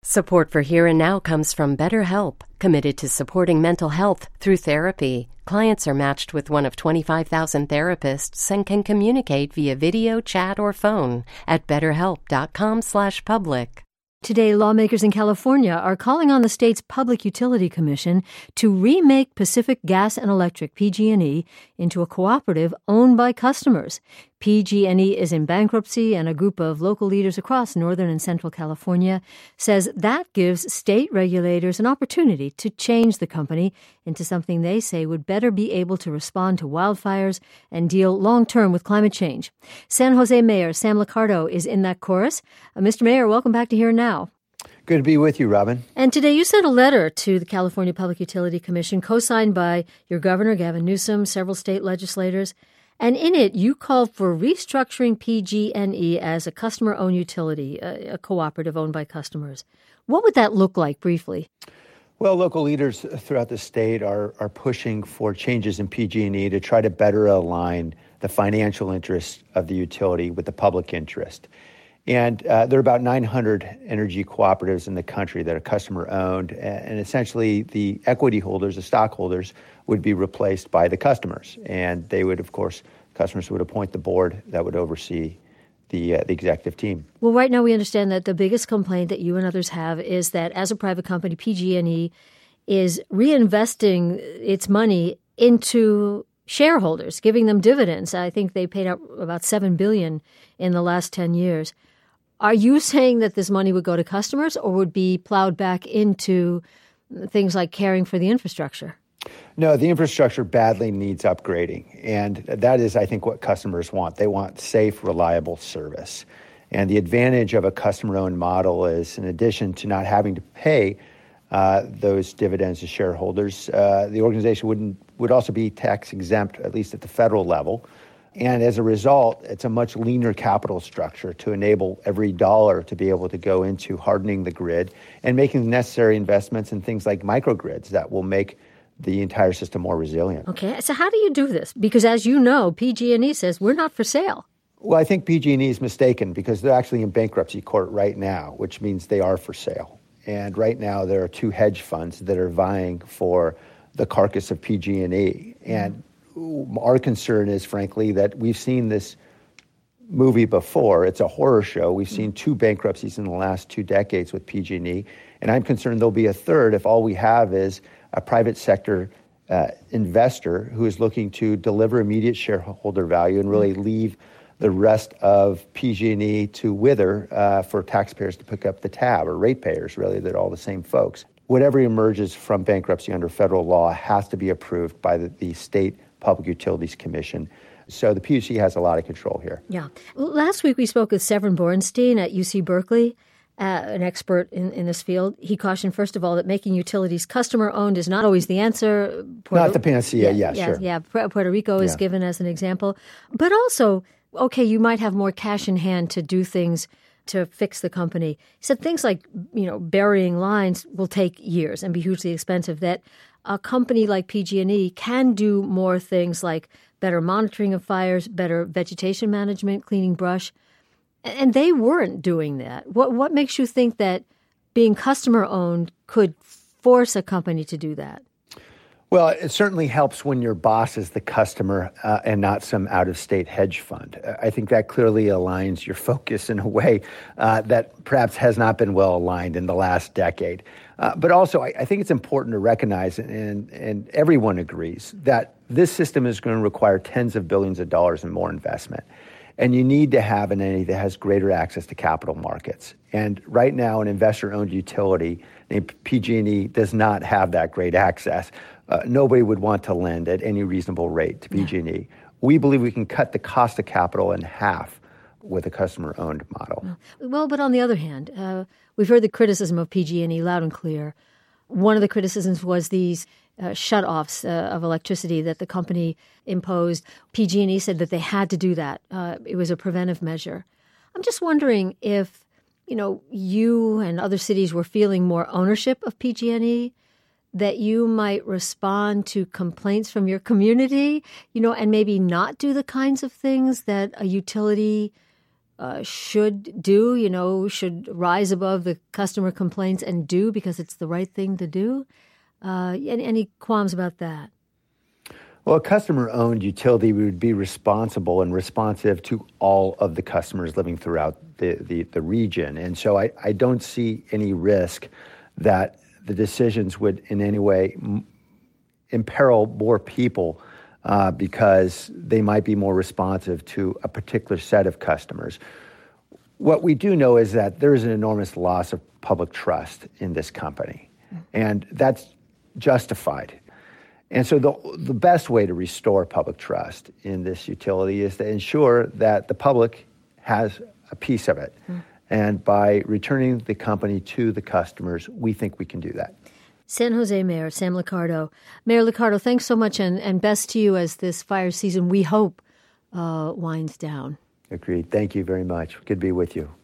Support for Here and Now comes from BetterHelp, committed to supporting mental health through therapy. Clients are matched with one of 25,000 therapists and can communicate via video, chat, or phone at betterhelp.com/public. Today, lawmakers in California are calling on the state's Public Utility Commission to remake Pacific Gas and Electric, PG&E, into a cooperative owned by customers. PG&E is in bankruptcy, and a group of local leaders across Northern and Central California says that gives state regulators an opportunity to change the company into something they say would better be able to respond to wildfires and deal long-term with climate change. San Jose Mayor Sam Liccardo is in that chorus. Mr. Mayor, welcome back to Here Now. Good to be with you, Robin. And today you sent a letter to the California Public Utility Commission, co-signed by your governor, Gavin Newsom, several state legislators. And in it, you called for restructuring PG&E as a customer-owned utility, a cooperative owned by customers. What would that look like, briefly? Well, local leaders throughout the state are pushing for changes in PG&E to try to better align the financial interests of the utility with the public interest. And there are about 900 energy cooperatives in the country that are customer-owned, and essentially the equity holders, the stockholders, would be replaced by the customers. And they would, of course, customers would appoint the board that would oversee the executive team. Well, right now we understand that the biggest complaint that you and others have is that as a private company, PG&E is reinvesting its money into shareholders, giving them dividends. I think they paid out about $7 billion in the last 10 years. Are you saying that this money would go to customers or would be plowed back into things like caring for the infrastructure? No, the infrastructure badly needs upgrading. And that is, I think, what customers want. They want safe, reliable service. And the advantage of a customer-owned model is, in addition to not having to pay those dividends to shareholders, the organization would also be tax exempt, at least at the federal level. And as a result, it's a much leaner capital structure to enable every dollar to be able to go into hardening the grid and making the necessary investments in things like microgrids that will make the entire system more resilient. Okay, so how do you do this? Because as you know, PG&E says we're not for sale. Well, I think PG&E is mistaken because they're actually in bankruptcy court right now, which means they are for sale. And right now there are two hedge funds that are vying for the carcass of PG&E. And our concern is, frankly, that we've seen this movie before. It's a horror show. We've seen two bankruptcies in the last 2 decades with PG&E. And I'm concerned there'll be a third if all we have is a private sector investor who is looking to deliver immediate shareholder value and really leave the rest of PG&E to wither for taxpayers to pick up the tab, or ratepayers, really. They're all the same folks. Whatever emerges from bankruptcy under federal law has to be approved by the State Public Utilities Commission. So the PUC has a lot of control here. Yeah. Last week we spoke with Severin Borenstein at UC Berkeley, an expert in this field. He cautioned, first of all, that making utilities customer-owned is not always the answer. Not the panacea, sure. Yeah, Puerto Rico is given as an example. But also, okay, you might have more cash in hand to do things to fix the company. He said things like, burying lines will take years and be hugely expensive, that a company like PG&E can do more things like better monitoring of fires, better vegetation management, cleaning brush. And they weren't doing that. What makes you think that being customer-owned could force a company to do that? Well, it certainly helps when your boss is the customer and not some out-of-state hedge fund. I think that clearly aligns your focus in a way that perhaps has not been well aligned in the last decade. But also, I think it's important to recognize, and everyone agrees, that this system is going to require tens of billions of dollars in more investment. And you need to have an entity that has greater access to capital markets. And right now, an investor-owned utility named PG&E does not have that great access. Nobody would want to lend at any reasonable rate to PG&E. Yeah. We believe we can cut the cost of capital in half with a customer-owned model. Well, but on the other hand, we've heard the criticism of PG&E loud and clear. One of the criticisms was these shutoffs of electricity that the company imposed. PG&E said that they had to do that. It was a preventive measure. I'm just wondering if, you and other cities were feeling more ownership of PG&E, that you might respond to complaints from your community, and maybe not do the kinds of things that a utility should do, should rise above the customer complaints and do because it's the right thing to do? Any qualms about that? Well, a customer-owned utility would be responsible and responsive to all of the customers living throughout the region. And so I don't see any risk that the decisions would in any way imperil more people because they might be more responsive to a particular set of customers. What we do know is that there is an enormous loss of public trust in this company, and that's justified. And so the best way to restore public trust in this utility is to ensure that the public has a piece of it. And by returning the company to the customers, we think we can do that. San Jose Mayor Sam Liccardo. Mayor Liccardo, thanks so much, and best to you as this fire season, we hope, winds down. Agreed. Thank you very much. Good to be with you.